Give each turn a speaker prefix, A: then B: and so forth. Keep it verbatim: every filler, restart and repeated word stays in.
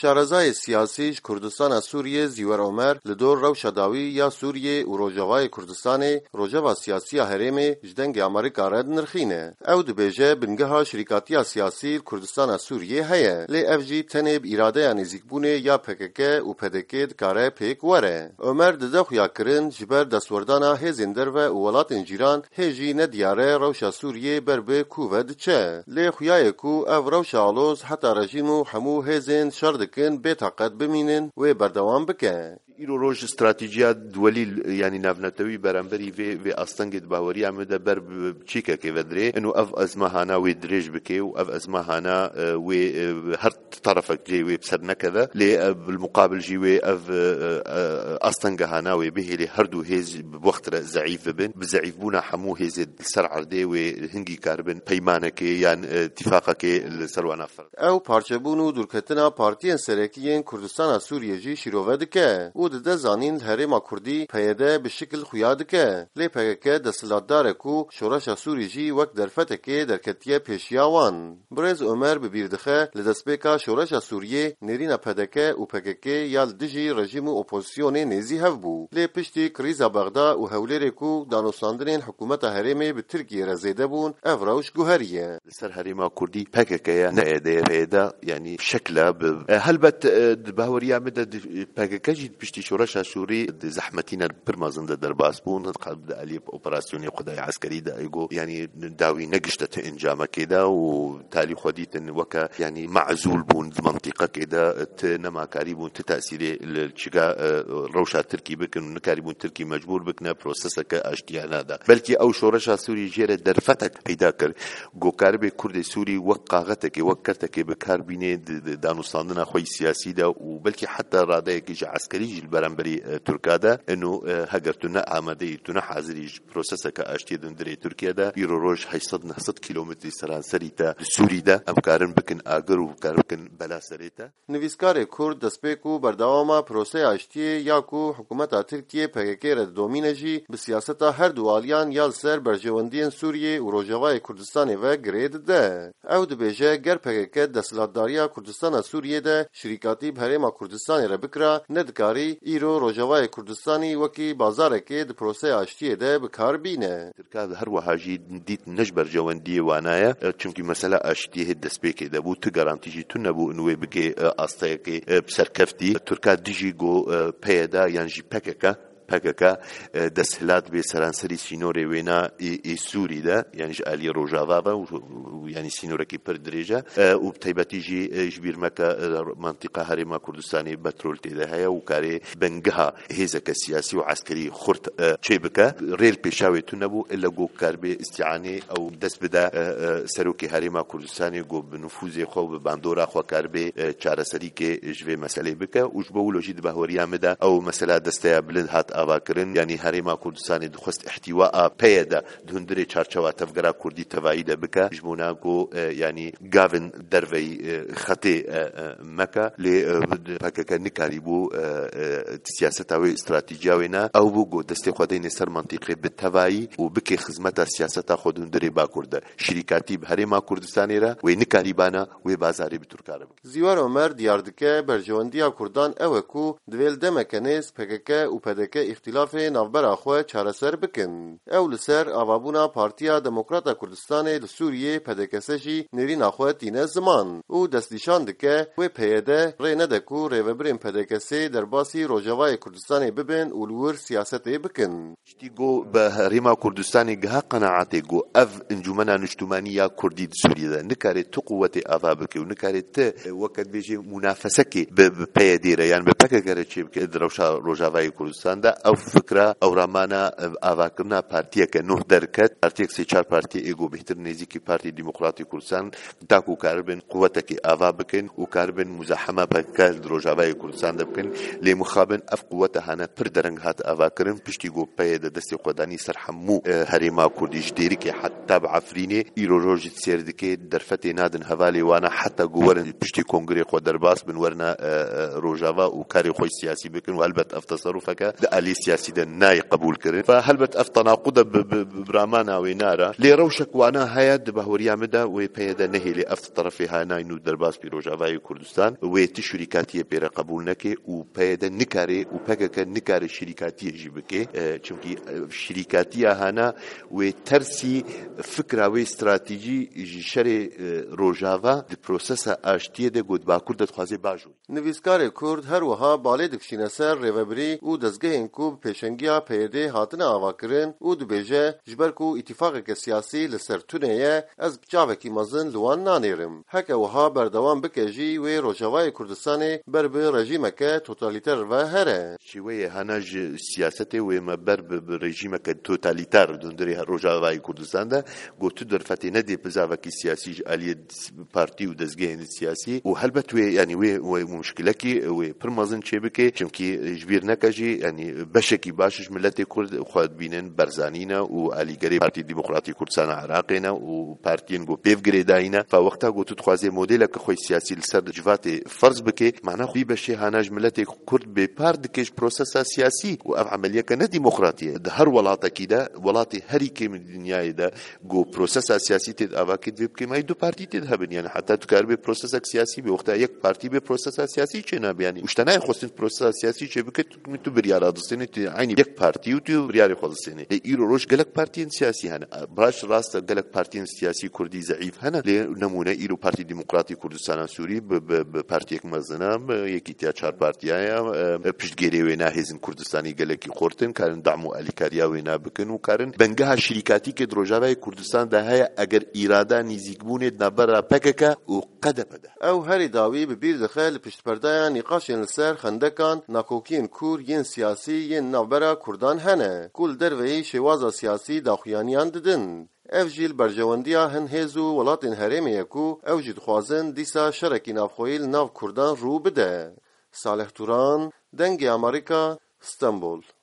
A: شارزای سیاسی کردستان سوریه زیور عمر لدور روش داوی یا سوریه و روجاوای کردستان روجاوا سیاسی هرم جدنگ آمریکا رد نرخینه او دبیجه بنگها شرکاتی سیاسی کردستان سوریه هیا لی اف جی تنب اراده نزیکبونه یا پکک و پدکه دکاره پیک وره عمر ددخ یا کرن جبر دستوردانا هزندر و ولات انجیران هجی ندیاره روش سوریه بربه کوود چه لی خویای کو او روش آلوز حتی رژیمو همو هزن شردکن بتاقت بمینن و بردوام بکن
B: ایرو روش استراتیجیا دولی یعنی نافنتوی برانبری و و استنگد باوری عمده بر چیکه که ودره انه اف ازمهانا و درج بکه و اف ازمهانا و هر طرفك جي و بسر نكذا لي بالمقابل جي و اف استنجهانا و به لي هردو هيز بوقت ضعيف بن بضعيف بونا حمو هيز سرعر دي و هنگي كاربن پیمانك يعني اتفاقك السروان افر
A: او پارچبونو دورکتنا پارتیان سرکیین کردستان سوریه جی شیروه دکه و ده زانین هرما کردی پیده به شکل خویا دکه لی پکه دستلاتدار کو شورش سوریه جی وقت درفتکه درکتیه پیشیاوان برز عمر ببیردخه لدسبکا شورش سوریه نرینا پدکه و پکه یال دجی رژیم اپوزیسیون نزی هفبو لی پشتی کریزا بغدا و هولر کو دانوساندرین حکومت هرمی به ترکیه رزیده بون افراوش گوهریه
B: سر هرما کردی پکه نه ده پیدا یعنی شکل هل بت باوریا مد پکه جی پشتی شورش سوری زحمتینا برمازن در باسبون قبل علی اپراسیونی خدای عسکری دا ایگو یعنی داوی نگشت انجام كده وتالي خديت وكا يعني معزول بون منطقه كده نما كاريبون تتاثير الشجا روشا تركي بكن كاريبون تركي مجبور بكنا بروسسك اشتيان هذا بلكي او شورشا سوري جيره درفتك پیدا کر گو کاربه کرد سوری وقاغتك وكرتك بكاربينه دانوستاندنا خوي سياسي ده وبلكي حتى راده كي عسكري البرامبري تركادا انه هاجرتنا عمدي تنا حاضري بروسسك اشتي دندري تركيا ده يرو روج هيصد نهصد كيلومتر سرانسريتا سوري ده افكارن بكن اگر و بكن بلا سريتا
A: نویسکار کرد دسپیکو برداواما پروسه اشتی یا کو حکومت ترکیه پکه رد دومینجی به سیاست هر دوالیان یال سر برجواندین سوریه و روجاوای کردستان و گرید ده او دبیجه گر پکه دستلاتداریا کردستان سوریه ده شریکاتی بهرما کردستان را بکرا ندکاری ایرو روجاوای کردستانی وکی بازارکه د پروسه اشتی ده بکار بینه
B: ترکا هر وهاجی دیت نجبر جواندی وانایا چونکی مسئله اشتی دسپیک ده بو تو گارانتیجی تو نبو انو بگه استایکی بسرکفتی ترکا دیجی گو پیدا یعنی جی پکه پکه دستهلات به سرانسری سینوری وینا ای سوری ده یعنی علی روجاوا و یعنی سینوری کی پر درجه و بتیبتی جی جبیر مکه منطقه هرما کردستانی بترول تیده هیا و کاری بنگها هیزک سیاسی و عسکری خورت چیبکه ریل پیشاوی تو نبو الا گو کار به استعانه او دست بده سروکی هرما کردستانی گو بنفوذ خو به باندورا خو کار به چارسری که جوی مسئله بکه و جبو لوجید بهوریا مده او مسئله دسته بلند هات آواکرن یعنی هرما کردستانی دخست احتواء پیدا دهندری چارچوات تفکر کردی توایید بکه جمونا کو یعنی گاون دروی خطی مکه لی پاکه نکاریبو سیاست او استراتژی وینا او بو دسته خدای نصر منطقه به توایی و بکه خدمت سیاست خودون دری با کرده شرکتی هرما کردستانی را و نکاریبانا و بازاری به ترکاره
A: زیوار عمر دیاردکه برجواندیا کردان او کو دویل دمکنیز پکه و پدکه اختلاف نافبر خو چارەسەر بکن او لسر اوابونا پارتیا دموکراتا کردستان لسوریه پدکسجی نرین خو تینه زمان او دستیشان دکه و پیده ری ندکو ریوبرین پدکسه در باسی روجاوای کردستان ببن اولور سیاست بکن
B: شتیگو به هرما کردستانی گه قناعتی گو اف انجمنا نجتمانیا کردی سوریه ده نکاره تو قوت اوابک و نکاره ت وقت بیجی منافسه کی به پیده یعنی به پکه گره چی که دروشا روجاوای کردستان ده او فکره او رامانا آواکرنا پارتیا که نه درکت پارتیا که چهار پارتی ایگو بهتر نزدیکی پارتی دموکراتی کردستان داکو کاربن قوته که آوا بکن و کاربن مزاحمه بکل روجاوای کردستان دبکن لی مخابن اف قوته هنه پر درنگ هات آواکرن پشتی گو پید دستی قدانی سرحمو هریما کردیش دیری که حتی بعفرینه ایرو روج سیر دکی درفتی نادن حوالی وانا حتی گورن پشتی کنگره خود درباس بن ورنا روجاوا و کاری خوش سیاسی بکن و البته اف تصرفه که عملية سياسية ده ناي قبول كرن فهلبت اف تناقض برامانا وينارا لي روشك وانا هياد بهوريا مدا وبيدا نهي لي اف طرفها ناي نو درباس بروجافاي كردستان وتشريكاتيه بير قبول نكي وبيدا نكاري وباكا نكاري شركاتيه جيبكي چونكي شركاتيه هانا وترسي فكره و استراتيجي شري روجافا دي بروسيسا اشتيه ده گود با كرد خوازي باجو
A: نویسکار کرد هر وها بالي دکشینه سر ریوبری و دزگهین کو پیشنگیا پیده هاتنه آواکرن و دبیجه جبر کو اتفاق سیاسی لسر تونیه از بچاوکی مزن لوان نانیرم هکا وها بردوام بکجی و روجاوای کردستان بر به رژیمک توتالیتر و هره
B: شويه هناج سياسته ومبر برژیمک توتالیتر دندری روجاوای کردستان ده گوتو در فتنه دی بزاوکی سیاسی علی پارتی و دزگهین سیاسی و هلبت يعني و مشكلكي و برمازن چبكي چونكي جبير نكاجي يعني بشكي باشش ملت كرد خود بينن برزانينا و عليگري بارتي ديمقراطي كردستان عراقينا و بارتين گو بيف گريداينا فوقتها گو تخوازي موديل كخوي سياسي لسر جفاتي فرض بكي معناه خوي بشي هاناج ملت كرد ببارد كيش بروسيسا سياسي و عمليه كان ديمقراطيه ده هر ولاته كده ولاته هري كي من الدنيا ده گو بروسيسا سياسي تد اواكد بكي ما دو بارتي تذهب يعني حتى تكار بروسيسا سياسي بوقتها يك بارتي بروسيسا سياسي چنا يعني وشتناي خصن بروسيسا سياسي چه بكت تو بريار ادسني عيني يك بارتي تو بريار خصني ايرو روش گلك بارتي سياسي هنا باش راست گلك بارتي سياسي كردي ضعيف هنا نمونه ايرو بارتي ديمقراطي كردستان سوري بارتي مزنام يكي تيا چار بارتيا پشتگيري وينا هيزن كردستاني گلك خورتن كارن دعمو اليكاريا وينا بكن وكارن بنگها شركاتي كد روجاوي كردستان ده هي اگر اراده نيزيگبون نبر پكك وقد بده
A: او هري داوي ببير دخل پشت پردايا نقاشين لسر خندقان ناكوكين كور ين سياسي ين نوبرا كردان هنه كل دروي شوازا سياسي داخويانيان ددن اف جيل برجوانديا هن هزو ولاتن هرمي يكو او جد خوازن ديسا شركي نافخويل ناف كردان رو بده صالح توران دنگي امريكا استنبول